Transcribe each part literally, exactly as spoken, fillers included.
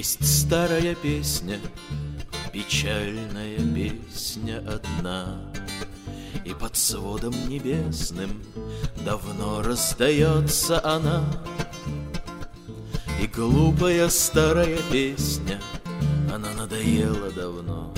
Есть старая песня, печальная песня одна, и под сводом небесным давно раздается она. И глупая старая песня, она надоела давно.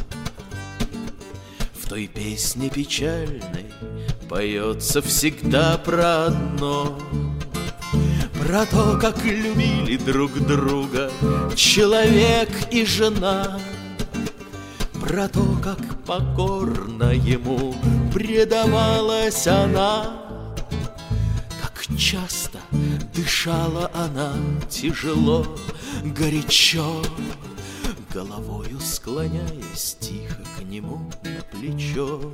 В той песне печальной поется всегда про одно: про то, как любили друг друга человек и жена, про то, как покорно ему предавалась она, как часто дышала она тяжело, горячо, головою склоняясь тихо к нему на плечо.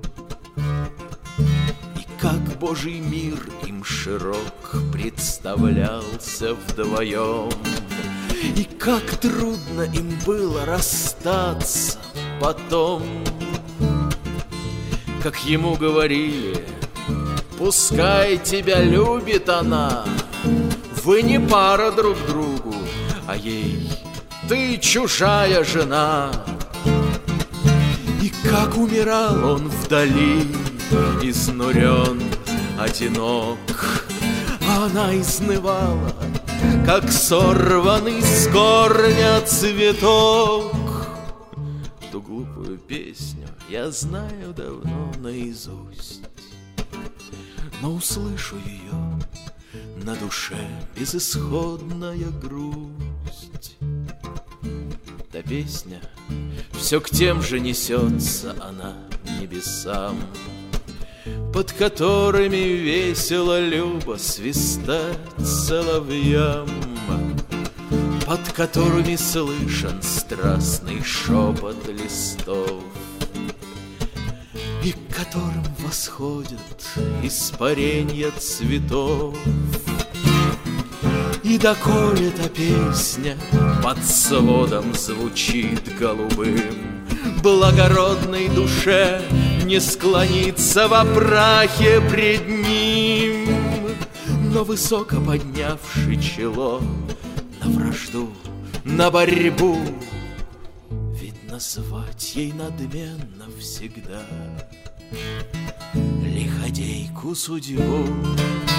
И как Божий мир им широк представлялся вдвоем, и как трудно им было расстаться потом. Как ему говорили: пускай тебя любит она, вы не пара друг другу, а ей ты чужая жена. И как умирал он вдали, изнурен, одинок, а она изнывала, как сорванный с корня цветок. Ту глупую песню я знаю давно наизусть, но услышу ее, на душе безысходная грусть. Та песня все к тем же несется она небесам, под которыми весело любо свистать соловьям, под которыми слышен страстный шепот листов, и к которым восходят испаренья цветов. И доколе та песня под сводом звучит голубым, благородной душе не склониться во прахе пред ним, но высоко поднявши чело на вражду, на борьбу, ведь назвать ей надменно всегда лиходейку судьбу.